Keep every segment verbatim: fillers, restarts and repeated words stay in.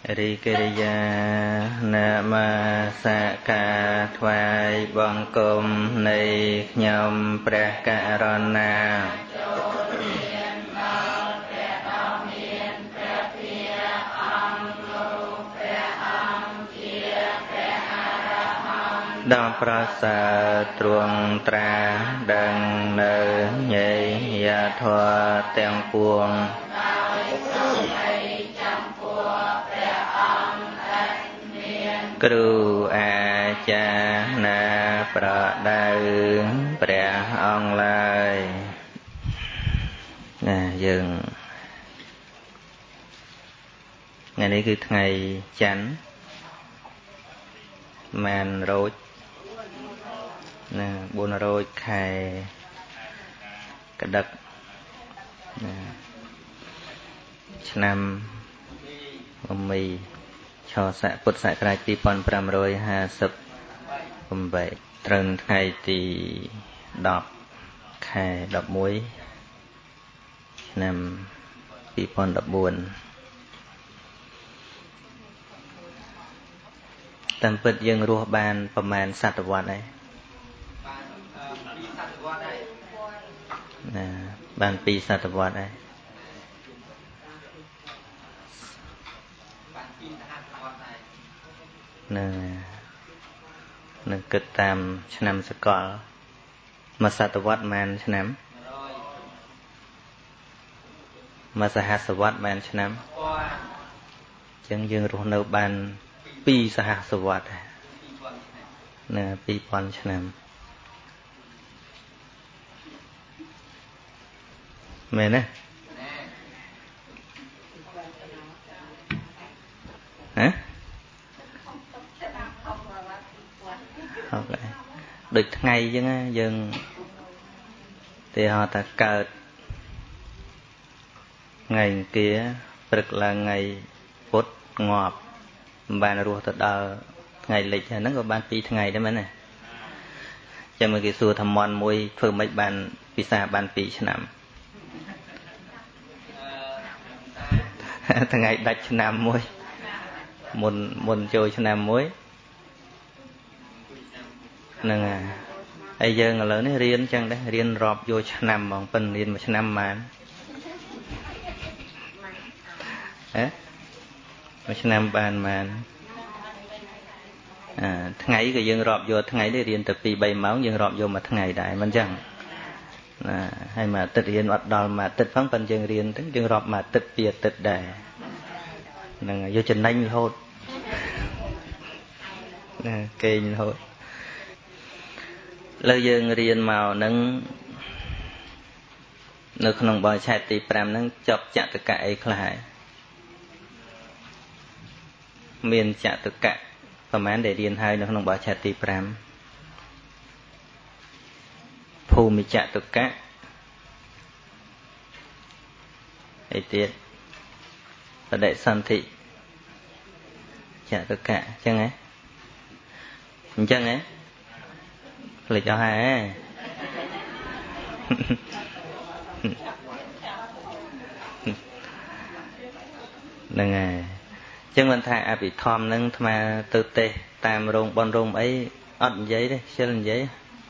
រិកិរិយាណាមាសាកាថ្វាយបង្គំនៃខ្ញុំព្រះករុណាដ៏ប្រសើរទ្រង់ត្រាដឹងនៅញេយធម៌ទាំងពួងគ្រូអាចារ្យណាប្រដៅព្រះអង្គឡើយណាយើងថ្ងៃនេះគឺថ្ងៃច័ន្ទម៉ានរោចណាបួនរោចខែកដឹកណាឆ្នាំមមីឆស័កពុទ្ធសករាជពីរពាន់ប្រាំរយហាសិបប្រាំ8ត្រូវថ្ងៃទីដប់ខែដប់មួយឆ្នាំពីរពាន់ដប់បួនតាមពិតយើងរស់បានប្រមាណសតវត្សរ៍ហើយណាបានពីរសតវត្សរ៍ហើយនឹងនឹងគិតតាមឆ្នាំសកលមួយសតវត្សរ៍ប៉ុន្មានឆ្នាំមួយសហសវត្សរ៍ប៉ុន្មានឆ្នាំអញ្ចឹងយើងរស់នៅបានពីរសហសវត្សរ៍ណាពីរពាន់ឆ្នាំមែនទេហ៎ដូចថ្ងៃអញ្ចឹងយើងទេហៅថាកើតថ្ងៃអង្គារព្រឹកឡើងថ្ងៃពុធងាប់មិនបានរស់ទៅដល់ថ្ងៃលិចហ្នឹងក៏បានពីរថ្ងៃដែរមែនទេចាំមើលគេសួរថាមន់មួយធ្វើម៉េចបានពិសាបានពីរឆ្នាំថ្ងៃដាច់ឆ្នាំមួយមុនមុនចូលឆ្នាំមួយហ្នឹងហើយហើយយើងឥឡូវនេះរៀនចឹងដែររៀនរាប់យកឆ្នាំហ្មងប៉ុន្តែរៀនមួយឆ្នាំប៉ុន្មានហ៎មួយឆ្នាំបានប៉ុន្មានអាថ្ងៃក៏យើងរាប់យកថ្ងៃនេះរៀនទៅពីរបីម៉ោងយើងរាប់យកមួយថ្ងៃដែរមិនចឹងណាហើយមួយអាទិត្យរៀនអត់ដល់មួយអាទិត្យផងប៉ុន្តែយើងរៀនទៅយើងរាប់មួយអាទិត្យពីរអាទិត្យដែរហ្នឹងយកចំណេញរហូតណាកេងរហូតលើយើងរៀនមកហ្នឹងនៅក្នុងបរិច្ឆេទទីប្រាំហ្នឹងចប់ចតុកៈអីខ្លះហើយមានចតុកៈប្រហែលដែលរៀនហើយនៅក្នុងបរិច្ឆេទទីប្រាំភូមិចតុកៈអីទៀតបដិសន្ធិចតុកៈអញ្ចឹងហ៎អញ្ចឹងហ៎ភ្លេចអស់ហើយហ្នឹងហើយអញ្ចឹងមិនថាអភិធម្មហ្នឹងអាត្មាទៅទេសតាមរោងបនរោងអីអត់និយាយទេខ្ជិលនិយាយ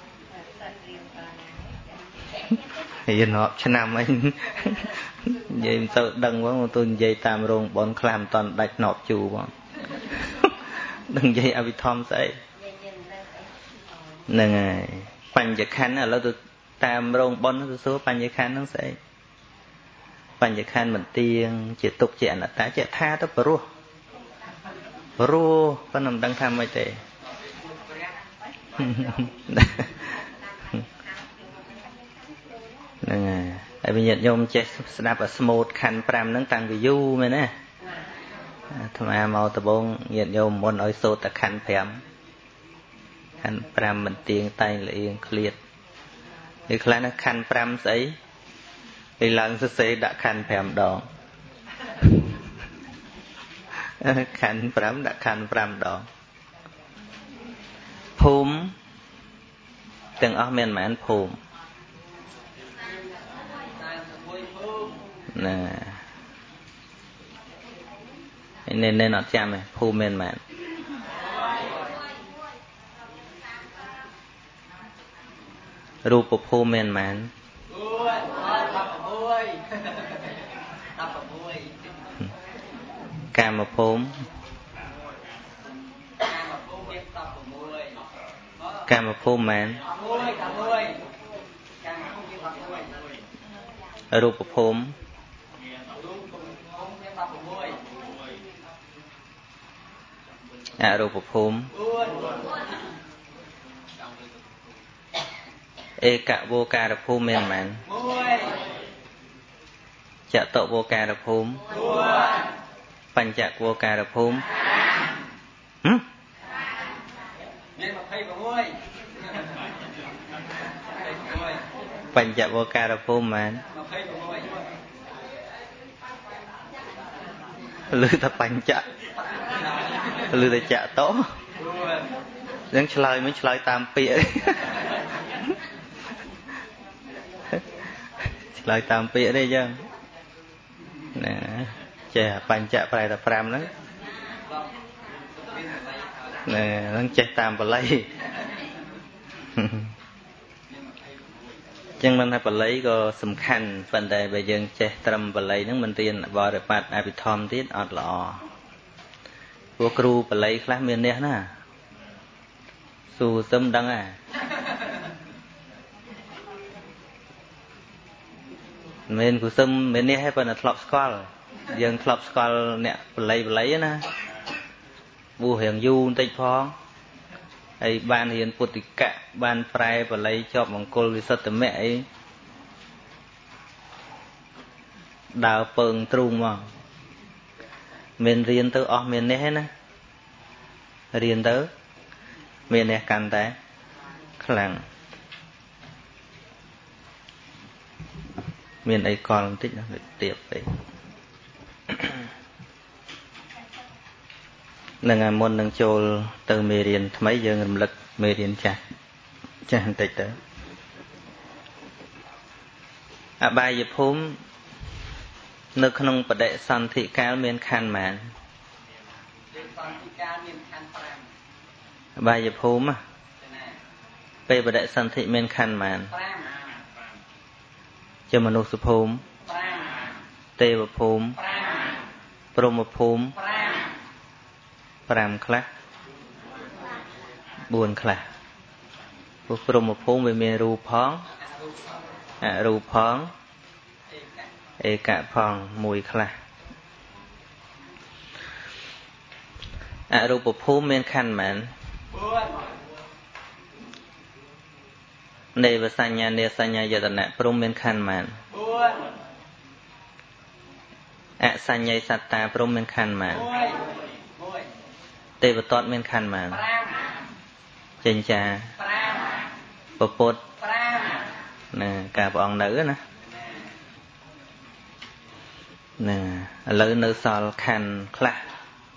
រៀនរាប់ឆ្នាំអីនិយាយមិនទៅដឹងផងទៅនិយាយតាមរោងបនខ្លះមិនតាន់ដាច់ណប់ជូរផងដឹងនិយាយអភិធម្មស្អីហ្នឹងហើយបញ្ញខណ្ឌឥឡូវទៅតាមរោងបនទៅសួរបញ្ញខណ្ឌហ្នឹងស្អីបញ្ញខណ្ឌមិនទៀងជាទុកជាអនត្តាជាថាទៅព្រោះព្រោះប៉ុន្តែមិនដឹងថាម៉េចទេហ្នឹងហើយហើយវិញ្ញាណញោមចេះស្ដាប់អាស្មូតខណ្ឌប្រាំហ្នឹងតាំងពីយូរមែនណាអាត្មាមកដំបងញាតិញោមមុនឲ្យសូត្រតែខណ្ឌប្រាំខណ្ឌប្រាំមិនទៀងតែងលៀងឃ្លាតនេះខ្លះណាខណ្ឌប្រាំស្អីពេលឡើងសរសេរដាក់ខណ្ឌប្រាំដងខណ្ឌប្រាំដាក់ខណ្ឌប្រាំដងភូមិទាំងអស់មានប៉ុន្មានភូមិណា nên nên nó chạm này phù men mạnรูปภูมิមានម៉ានកាមភូមិកាមភូមិម៉ានរូបភូមិអរូបភូមិเอกะโวการภูมิមានម៉ានចតុវោការភូមិបញ្ចវោការភូមិហឹមមានยี่สิบหกបញ្ចវោការភូមិម៉ានលឺថាបញ្ចលឺថាចតោនឹងឆ្លើយមិនឆ្លើយតាមពាក្យឆ្លើយតាមពាក្យទេចឹងណាចេះបញ្ចៈប្រែតែប្រាំហ្នឹងណែហ្នឹងចេះតាមបល័យចឹងមិនថាបល័យក៏សំខាន់ប៉ុន្តែបើយើងចេះត្រឹមបល័យហ្នឹងមិនរៀនបរិបត្តិអភិធម្មទៀតអត់ល្អព្រោះគ្រូបល័យខ្លះមាននេះណាស៊ូសឹមដឹងហ่าមិនគូសឹមមិននេះឲ្យប៉ុន្តែធ្លាប់ស្គាល់យើងធ្លាប់ស្គាល់អ្នកបល័យបល័យណាបួសរៀងយូរបន្តិចផងហើយបានរៀនពុទ្ធិកៈបានប្រែបល័យជាប់មង្គលវិសុទ្ធមគ្គអីដើរពើងទ្រូងមកមានរៀនទៅអស់មាននេះឯណារៀនទៅមាននេះកាន់តែខ្លាំងមានអីកលបន្តិចណាទៀបពេកនឹងឲ្យមុននឹងចូលទៅមេរៀនថ្មីយើងរំលឹកមេរៀនចាស់ចាស់បន្តិចទៅអបាយភូមិនៅក្នុងបដិសន្ធិកាលមានខណ្ឌប៉ុន្មានសន្ធិកាលមានខណ្ឌប្រាំអបាយភូមិពេលបដិសន្ធិមានខណ្ឌប៉ុន្មានប្រាំជាមនុស្សភូមិប្រាំទេវភូមិប្រាំព្រហ្មភូមិប្រាំប្រាំខ្លះបួនខ្លះព្រោះព្រហ្មភូមិវាមានរូបផងអរូបផងឯកៈផងមួយខ្លះអរូបភូមិមានខណ្ឌប៉ុន្មាននេវសញ្ញានេសញ្ញាយតនៈព្រហ្មមានខណ្ឌប៉ុន្មានអសញ្ញ័យសត្តាព្រហ្មមានខណ្ឌប៉ុន្មានទេវទត្តមានខណ្ឌប៉ុន្មានចិញ្ចាពពុទ្ធណាការព្រះអង្គនៅណាណាឥឡូវនៅសល់ខណ្ឌខ្លះ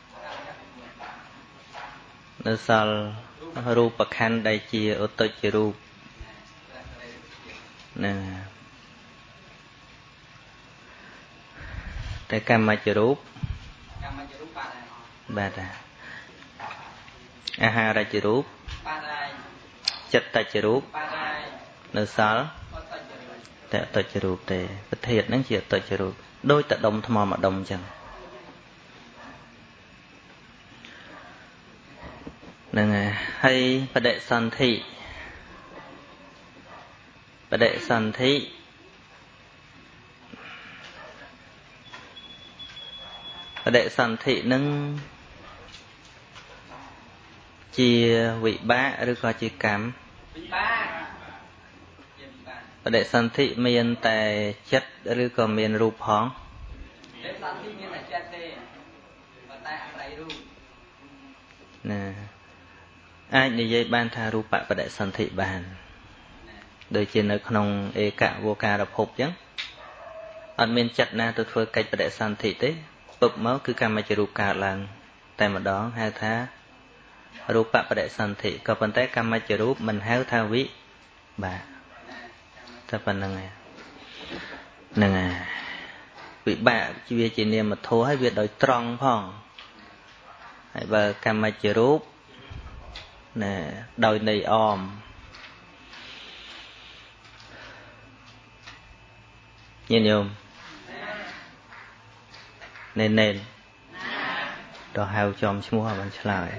នៅសល់រូបខណ្ឌដែលជាឧត្តចរូបណាតែកម្មច្ចរូបកម្មច្ចរូបបាទបាទអាហារច្ចរូបបាទចិត្តច្ចរូបបាទនៅសល់តែអត្តចរូបទេប្រធាតុហ្នឹងជាអត្តចរូបដូចតដុំថ្មមួយដុំអញ្ចឹងហ្នឹងហើយបដិសន្ធិបដិសន្ធិបដិសន្ធិនឹងជាវិបាកឬក៏ជាកម្មវិបាកបដិសន្ធិមានតែចិត្តឬក៏មានរូបផងបដិសន្ធិមានតែចិត្តទេប៉ុន្តែអាស្រ័យរូបណាអាចនិយាយបានថារូបបដិសន្ធិបានដូចជានៅក្នុងឯកវោការភពអញ្ចឹងអត់មានចិត្តណាទៅធ្វើកិច្ចបដិសន្ធិទេពឹបមកគឺកម្មច្ចរូបកើតឡើងតែម្ដងហៅថារូបបដិសន្ធិក៏ប៉ុន្តែកម្មច្ចរូបមិនហៅថាវិបាកតែប៉ុណ្្នឹងឯងហ្នឹងហើយវិបាកវាជានាមធម៌ហើយវាដោយត្រង់ផងហើយបើកម្មជារូបណាដោយន័យអមញាតិញោមណែនណែនដល់ហៅចំឈ្មោះបានឆ្លើយ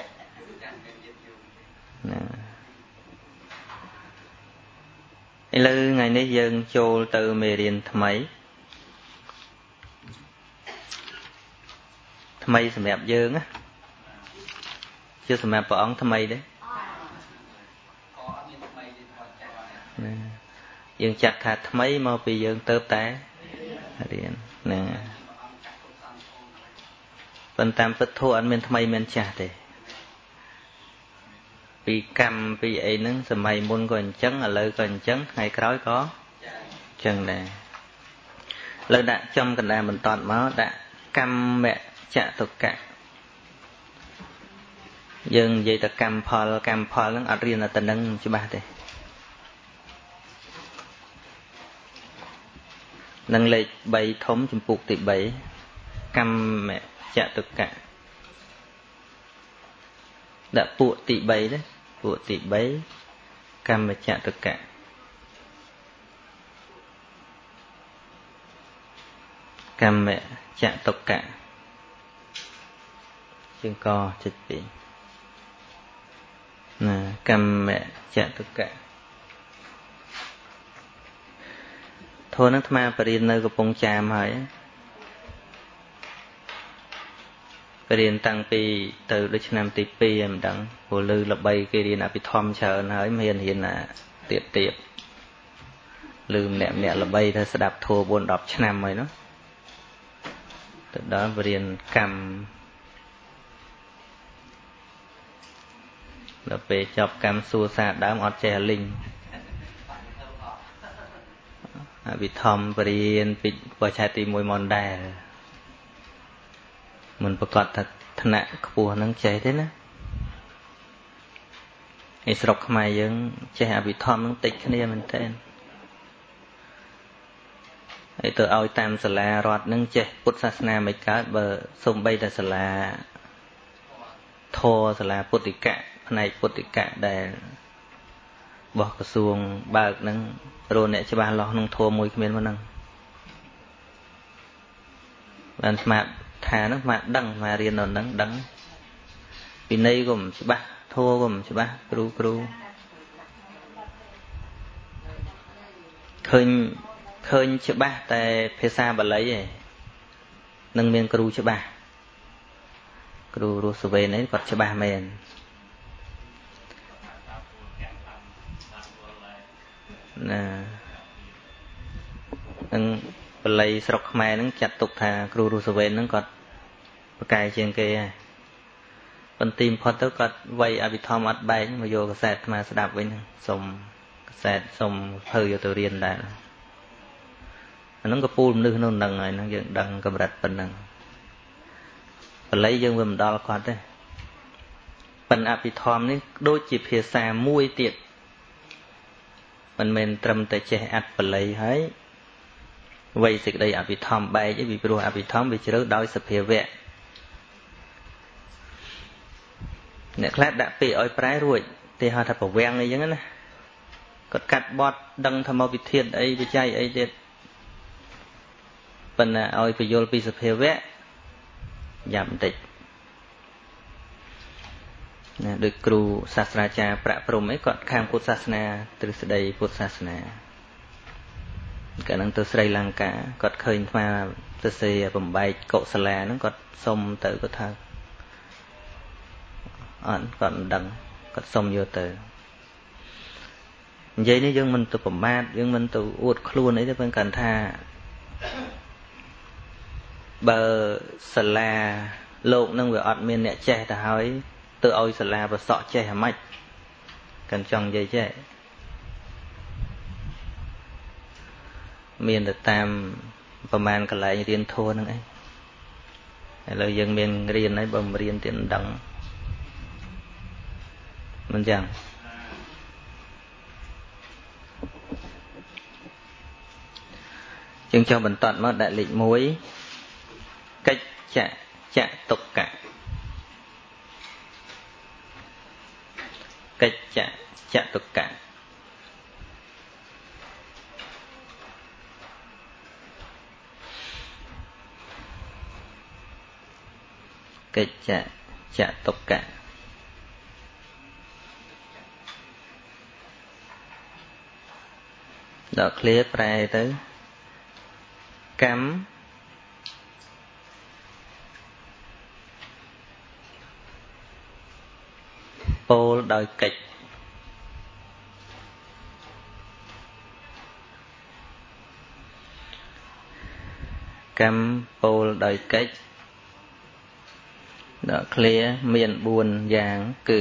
ណាឥឡូវថ្ងៃនេះយើងចូលទៅមេរៀនថ្មីថ្មីសម្រាប់យើងណាជាសម្រាប់ព្រះអង្គថ្មីទេណាយើងចាត់ថាថ្មីមកពីយើងទៅតែរៀនណាប៉ុន្តែតាមពិតធម៌អត់មានថ្មីមានចាស់ទេពីកម្មពីអីហ្នឹងសម័យមុនក៏អញ្ចឹងឥឡូវក៏អញ្ចឹងថ្ងៃក្រោយក៏អញ្ចឹងដែរឥឡូវដាក់ចំកណ្ដាលបន្តមកដាក់កម្មចតុកៈយើងនិយាយតែកម្មផលកម្មផលហ្នឹងអត់រៀនតែនឹងច្បាស់ទេនឹងលេខបីធំចម្ពោះទីបីកម្មចតុកៈដាក់ពួកទីបីទេពួកទីបីកម្មចតុកៈកម្មចតុកៈជាងកចុចពីរណាកម្មចតុកៈធននឹងអាត្មាបរិញ្ញានៅកំពង់ចាមហើយបរិញ្ញាតាំងពីទៅដល់ឆ្នាំទីពីរមិនដឹងព្រោះលើល្បីគេរៀនអភិធម្មច្រើនហើយមិនហ៊ានរៀនណាទៀតទៀតលើម្នាក់ម្នាក់ល្បីទៅស្ដាប់ធម៌បួនដប់ឆ្នាំហើយនោះទៅដល់បរិញ្ញាកម្មដល់ពេលចប់កម្មសួរសារដើមអត់ចេះលិញអភិធម្មបរិញ្ញាពីបច្ឆេទទីមួយមកដែរមិនប្រកាសថាឋានៈខ្ពស់ហ្នឹងចេះទេណាឯស្រុកខ្មែរយើងចេះអភិធម្មហ្នឹងតិចគ្នាមែនតើហើយទៅឲ្យតាមសាលារដ្ឋហ្នឹងចេះពុទ្ធសាសនាមិនកើតបើសំបីតែសាលាធម៌សាលាពុទ្ធិកៈផ្នែកពុទ្ធិកៈដែលរបស់ក្រសួងបើកហ្នឹងរកអ្នកច្បាស់លាស់ក្នុងធម៌មួយគ្មានមកហ្នឹងបានស្មាតថាហ្នឹងស្មាតដឹងស្មារៀននៅហ្នឹងដឹងពីន័យក៏មិនច្បាស់ធម៌ក៏មិនច្បាស់គ្រូគ្រូឃើញឃើញច្បាស់តែភាសាបាលីឯងនឹងមានគ្រូច្បាស់គ្រូរស់សវេនឯងគាត់ច្បាស់មែនណានឹងបាលីស្រុកខ្មែរហ្នឹងចាត់ទុកថាគ្រូរស់សវេនហ្នឹងគាត់ប្រកែកជាងគេហើយប៉ុន្តែបំផុតទៅគាត់វាយអភិធម្មអត់បែកមកយកកាសែតអាត្មាស្ដាប់វិញសុំកាសែតសុំភៅយកទៅរៀនដែរអាហ្នឹងក៏ពូលមនុស្សនៅនឹងហើយហ្នឹងយើងដឹងកម្រិតប៉ុណ្ណឹងបាលីយើងវាមិនដល់គាត់ទេប៉ុន្តែអភិធម្មនេះដូចជាភាសាមួយទៀតមិនមែនត្រឹមតែចេះអត្ថបាលីហើយវ័យសេចក្តីអភិធម្មបែកឯពីព្រោះអភិធម្មវាជ្រៅដោយសភាវៈអ្នកខ្លះដាក់ពាក្យឲ្យប្រែរួចទេហៅថាប្រវាំងអីចឹងណាគាត់កាត់បត់ដឹងថាមកវិធានអីវិច័យអីទៀតប៉ុន្តែឲ្យពយល់ពីសភាវៈយ៉ាប់បន្តិចណាដោយគ្រូសាស្ត្រាចារ្យប្រាក់ព្រំអីគាត់ខាងពុទ្ធសាសនាទ្រឹស្ដីពុទ្ធសាសនាកាលហ្នឹងទៅស្រីលង្កាគាត់ឃើញស្មាសរសេរបំបែកកុសលាហ្នឹងគាត់សុំទៅគាត់ថាអត់គាត់មិនដឹងគាត់សុំយកទៅនិយាយនេះយើងមិនទៅប្រមាថយើងមិនទៅអួតខ្លួនអីទេព្រោះគាត់ថាបើសាលាលោកនឹងវាអត់មានអ្នកចេះទៅហើយទៅឲ្យសាលាប្រសក់ចេះអាម៉េចកាន់ចង់និយាយចេះមានទៅតាមប្រមាណកន្លែងរៀនធម៌ហ្នឹងឯងឥឡូវយើងមានរៀនហើយបើមិនរៀនទៀតមិនដឹងមិនចឹងជាងចុះបន្តមកដាក់លេខមួយកិច្ចចតុកៈកិច្ចចតុកៈកិច្ចចតុកៈដល់ឃ្លាប្រែទៅកម្មពោលដោយកិច្ចកម្មពោលដោយកិច្ចដល់ឃ្លាមានបួនយ៉ាងគឺ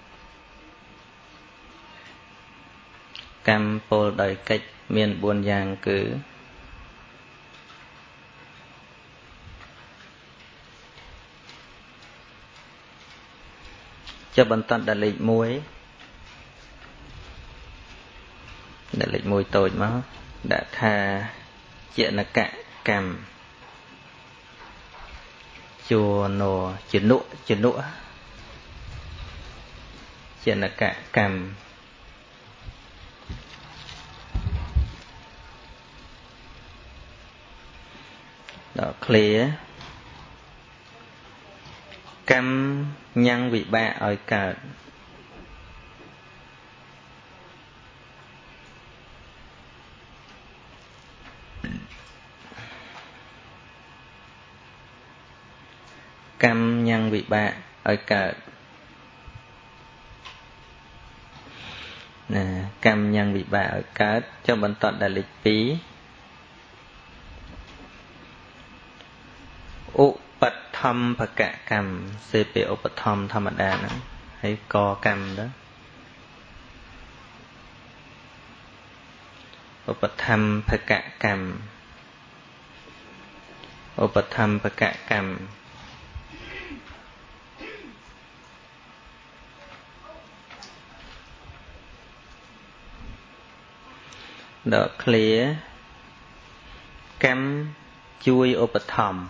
កម្មពោលដោយកិច្ចមានបួនយ៉ាងគឺចុះបន្តដល់លេខមួយដល់លេខមួយតូចមកដាក់ថាជានកកម្មជួណោជនុជនុជានកកម្មដល់ឃ្លាកម្មញ៉ាំងវិបាកឲ្យកើតកម្មញ៉ាំងវិបាកឲ្យកើតណាកម្មញ៉ាំងវិបាកឲ្យកើតចុះបន្តដល់លេខពីរឧបត្ថម្ភកកម្មសេពីឧបត្ថម្ភធម្មតាហ្នឹងហើយកកម្មទៅឧបត្ថម្ភកកម្មឧបត្ថម្ភកកម្មដល់ឃ្លាកម្មជួយឧបត្ថម្ភ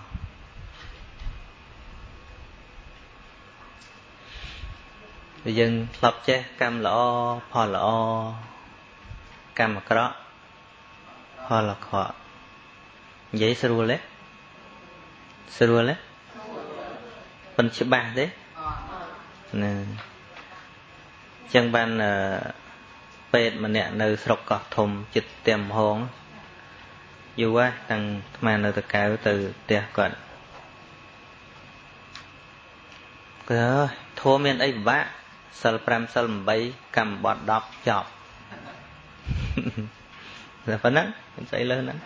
យើងធ្លាប់ចេះកម្មល្អផលល្អកម្មអាក្រក់ផលអាក្រក់និយាយស្រួលទេស្រួលទេប៉ុន្តែច្បាស់ទេណាចឹងបានពេទ្យម្នាក់នៅស្រុកកោះធំចិត្តផ្ទះមហងយូរហើយតាំងអាត្មានៅតកៅទៅផ្ទះគាត់គាត់ធម៌មានអីពិបាកសិលប្រាំសិលប្រាំកម្មបត្តិដប់ចប់តែប៉ុណ្ណឹងមិនស្អីលើហ្នឹង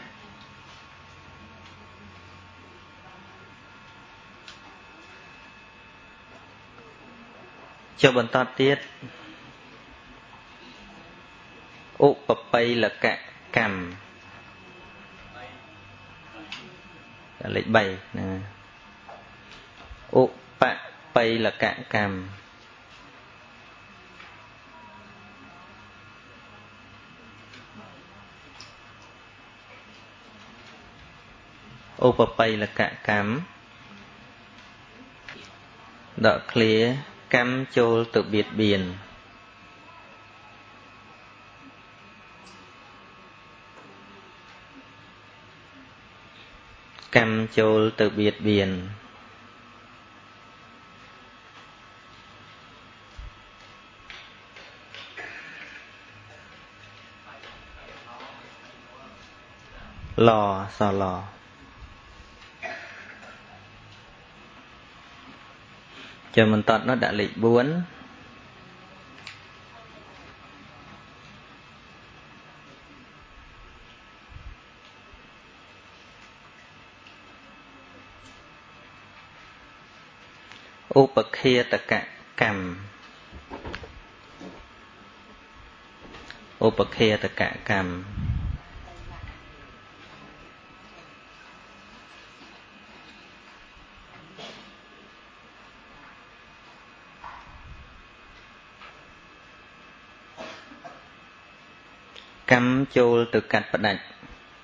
ចុះបន្តទៀតឧបបិលកកម្មលេខបីណាឧបបិលកកម្មឧបបិលកកម្មដកឃ្លាកម្មចូលទៅបៀតបៀនកម្មចូលទៅបៀតបៀនឡសឡចាំបន្តនោះដាក់លេខបួនឧបឃាតកកម្មឧបឃាតកកម្មកម្មចូលទៅកាត់ផ្ដាច់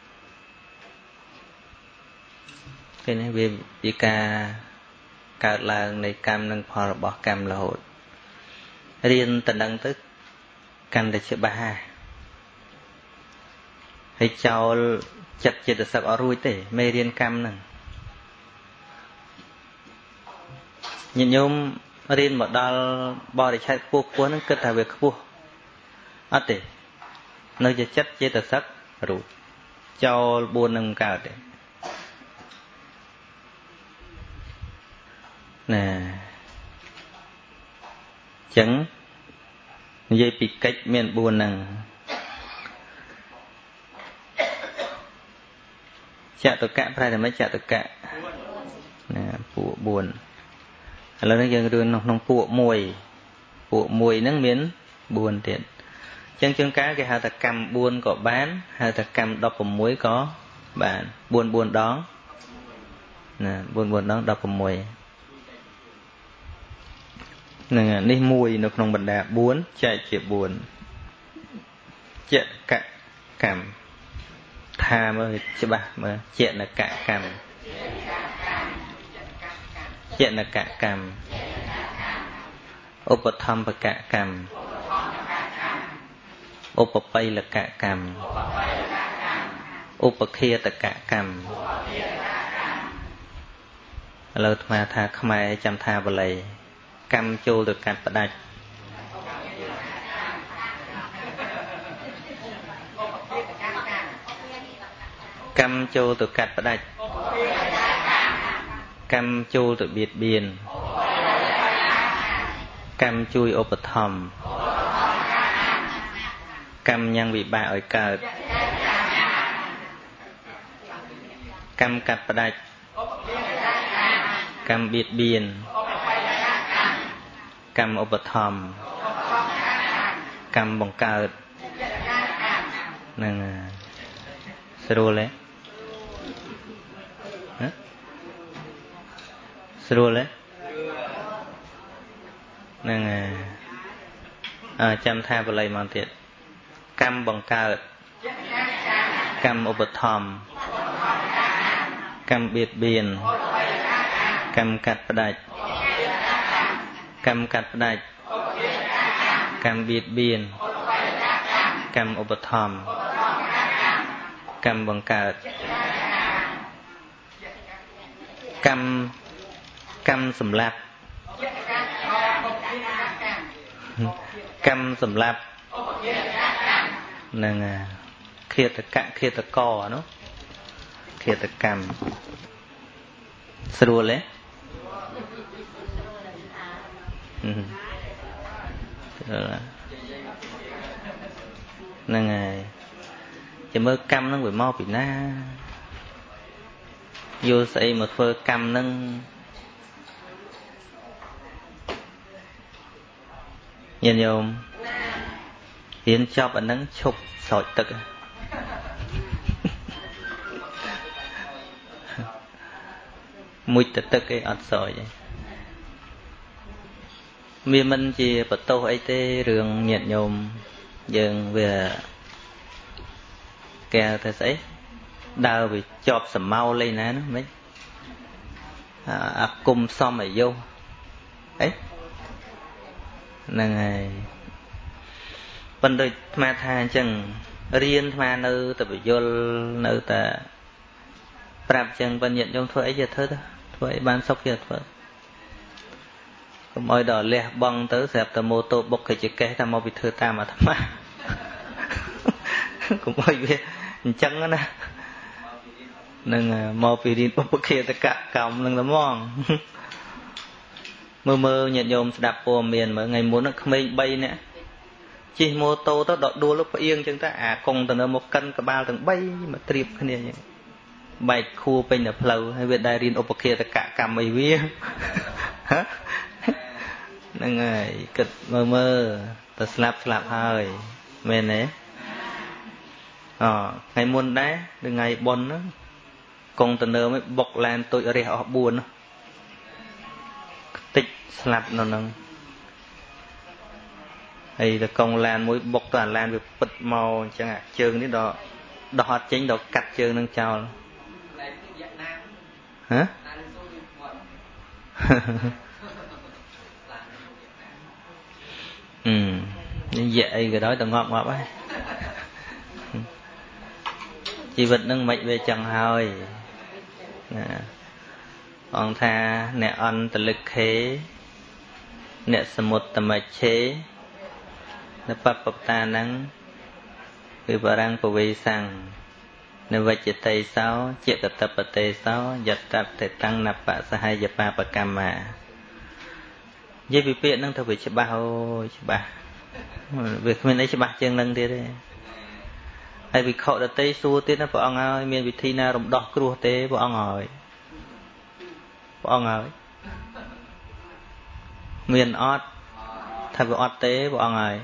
ឃើញទេវាពីការកើតឡើងនៃកម្មនិងផលរបស់កម្មរហូតរៀនតំណឹងទៅកាន់តែច្បាស់ហើយចោលចិត្តចិត្តសឹកអត់រួចទេមេរៀនកម្មហ្នឹងញាតិញោមរៀនមកដល់បរិច្ឆេទខ្ពស់ខ្ពស់ហ្នឹងគិតថាវាខ្ពស់អត់ទេនៅជាចិត្តចិត្តសឹករួចចោលបួននឹងកើតទេណាចឹងនិយាយពីកិច្ចមានបួនហ្នឹងចតុកៈប្រែតែមិនចតុកៈណាពួកបួនឥឡូវនេះយើងរៀនក្នុងពួកមួយពួកមួយហ្នឹងមានបួនទៀតអញ្ចឹងជួនកាលគេហៅថាកម្មបួនក៏បានហៅថាកម្មដប់ប្រាំមួយក៏បានបួនបួនដងណាបួនបួនដងដប់ប្រាំមួយហ្នឹងនេះមួយនៅក្នុងបណ្ដាបួនចែកជាបួនចកកម្មថាមើលច្បាស់មើលចនកកម្មចនកកម្មឧបធម្មកកម្មឧបបៃលកកម្មឧបឃាតកកម្មឥឡូវអាត្មាថាខ្មែរចាំថាបល័យកម្មចូលទៅកាត់ផ្ដាច់កម្មចូលទៅកាត់ផ្ដាច់កម្មចូលទៅបៀតបៀនកម្មជួយឧបត្ថម្ភកម្មញ៉ាំងវិបាកឲ្យកើតកម្មកាត់ផ្ដាច់កម្មបៀតបៀនកម្មឧបត្ថម្ភកម្មបង្កើតហ្នឹងស្រួលទេស្រួលទេហ្នឹងអើចាំថាបល័យមកទៀតកម្មបង្កើតកម្មឧបត្ថម្ភកម្មបៀតបៀនកម្មកាត់ផ្ដាច់កម្មកាត់ផ្ដាច់កម្មបៀតបៀនកម្មឧបត្ថម្ភកម្មបង្កើតកម្មកម្មសម្លាប់កម្មសម្លាប់នឹងឃាតកៈឃាតកនោះឃាតកម្មស្រួលទេហ្នឹងហើយចាំមើលកម្មហ្នឹងវាមកពីណាយល់ស្អីមកធ្វើកម្មហ្នឹងញាតិញោមរៀនចប់អាហ្នឹងឈប់ស្រោចទឹកមួយទឹកទឹកឯងអត់ស្រោចទេវាមិនជាបន្ទោសអីទេរឿងញាតិញោមយើងវាកែទៅស្អីដើរវាជាប់សមោលឯណានោះមិនអាគុំសមអាយុអីហ្នឹងហើយប៉ុន្តែអាត្មាថាអញ្ចឹងរៀនអាត្មានៅតែបយលនៅតែប្រាប់អញ្ចឹងបើញាតិញោមធ្វើអីយកធ្វើទៅធ្វើអីបានសុខយកធ្វើកុំឲ្យដល់លះបង់ទៅស្រាប់តែម៉ូតូបុកគេជាកេះថាមកពីធ្វើតាមអាត្មាកុំឲ្យវាអញ្ចឹងណានឹងមកពីរៀនឧបឃាតកកម្មនឹងតែហ្មងមើលមើលញាតិញោមស្ដាប់ព័ត៌មានមើលថ្ងៃមុនក្មេងបីនាក់ជិះម៉ូតូទៅដល់ដួលផ្អៀងអញ្ចឹងទៅអាកុងទៅនៅមកកិនក្បាលទាំងបីមកត្រៀបគ្នាអញ្ចឹងបែកខួរពេញតែផ្លូវហើយវាដែររៀនឧបឃាតកកម្មអីវាហ្នឹងហើយគិតមើលមើលទៅស្លាប់ស្លាប់ហើយមែនទេអូថ្ងៃមុនដែរថ្ងៃបុណ្យហ្នឹងកុងតឺន័រមិនបុកឡានតូចរះអស់បួនខ្ទេចស្លាប់នៅហ្នឹងហើយទៅកុងឡានមួយបុកទៅអាឡានវាពិតមកអញ្ចឹងអាជើងនេះដល់ដោះអត់ចេញដល់កាត់ជើងនឹងចោលហ៎ dạ ấy cái đó tao ngọt ngọt ấy chi vật nâng mạch về chẳng hơi ông tha nè on tờ lực khế nè sơ một tờ mạch chế nè bắp bắp ta nắng vì bà răng của vi sang nè vật chế tây sáu chế tập tập bà tây sáu giật tập thể tăng nạp bạ sa hai dập bà bà cà mà dây bị biện nâng thơ vì chế bà hôi chế bà việc mình ấy chế bà chân nâng thế đấy ai bị khổ đã tây xua tiết nó bỏ ông ơi miền bị thi na rộng đọc kruh tế bỏ ông ơi bỏ ông ơi miền ót thay vì ót tế bỏ ông ơi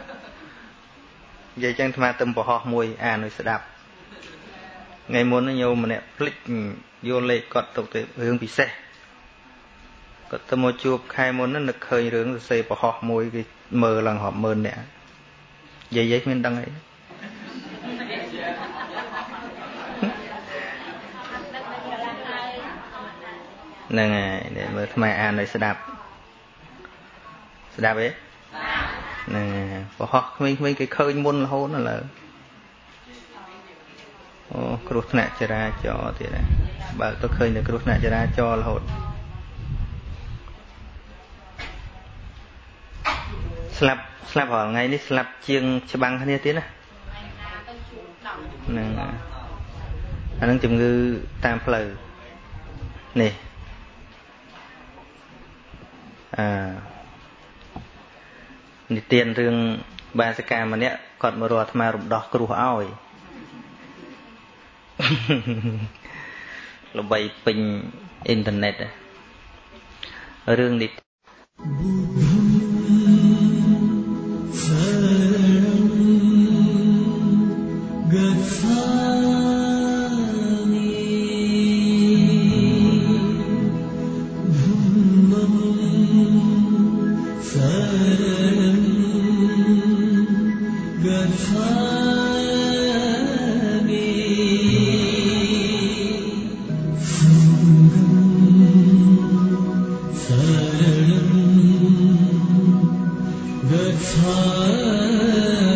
vậy chẳng thầm tâm bỏ họ mùi à nó sẽ đạp ngày muốn nó nhiều mà nè click vô lệ cọt tục tế hướng bị xe cọt tâm mô chụp khai muốn nó nực hơi hướng xe bỏ họ mùi cái mờ lần họ mờ nè vậy vậy mình đăng ấy nè ngày để mơ thầm à nó sẽ đạp sẽ đạp ấy nè bỏ họ mình mình cái khơi môn là hôn là ô cột nè chả ra cho thì này bà tôi khơi được cột nè chả ra cho là hôn slap slap vào ngay đi slap chiêng cho băng thế này tí nè nè anh đang chụp ngư tam phơi nè à nè tiền rừng ba sạc cam mà nè còn một rồi tham gia rụng đỏ kêu oi là bay pin internet rừng đi Good time.